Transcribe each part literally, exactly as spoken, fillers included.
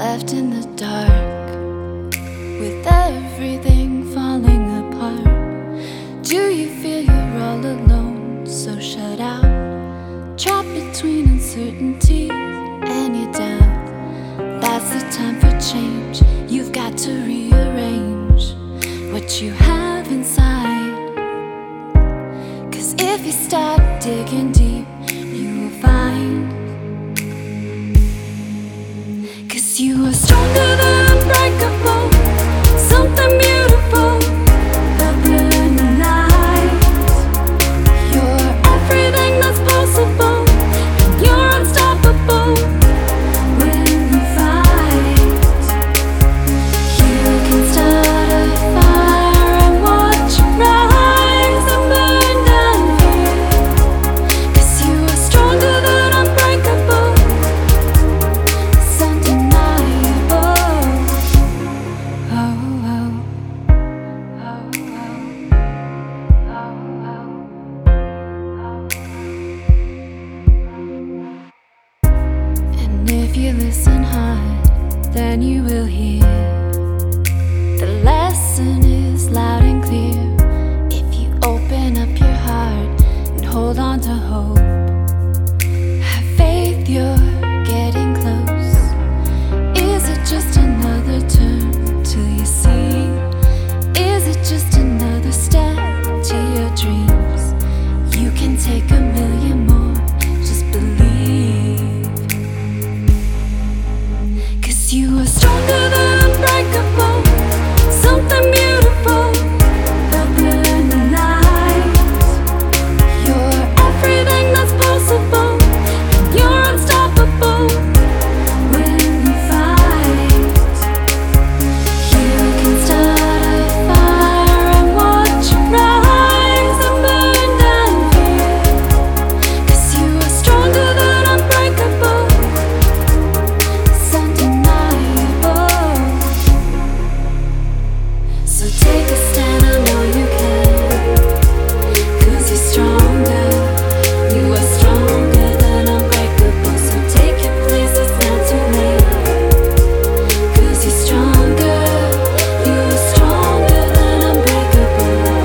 left in the dark, with everything falling apart. Do you feel you're all alone, so shut out, trapped between uncertainty and your doubt? That's the time for change. You've got to rearrange what you have inside, 'cause if you start digging deep, you will find, 'cause you are stronger than unbreakable, something beautiful that burn the light. You're everything that's possible, and you're unstoppable when you fight. You can start a fire and watch it rise and burn down here, 'cause you are stronger than unbreakable, it's undeniable. Oh, oh, oh, oh, oh, oh. And if you listen hard, then you will hear the lesson is loud and clear. If you open up your heart and hold on to hope, have faith, you're getting close. Is it just another turn till you see? Is it just another step to your dreams? You can take a million more, just believe, 'cause you are stronger than unbreakable, something beautiful that burn the light. You're everything that's possible, and you're unstoppable when you fight. You can start a fire and watch it rise and burn down here, 'cause you are stronger than unbreakable, it's undeniable. So take a stand, I know you can, 'cause you're stronger. You are stronger than unbreakable. So take your place, it's not too late, 'cause you're stronger. You are stronger than unbreakable,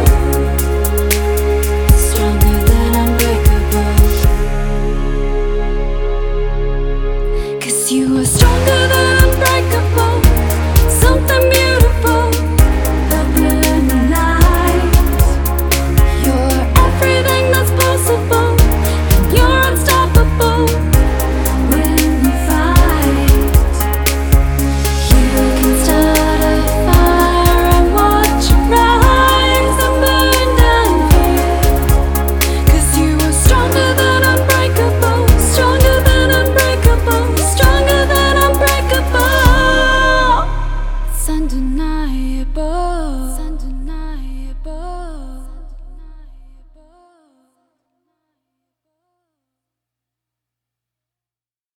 stronger than unbreakable, 'cause you are stronger than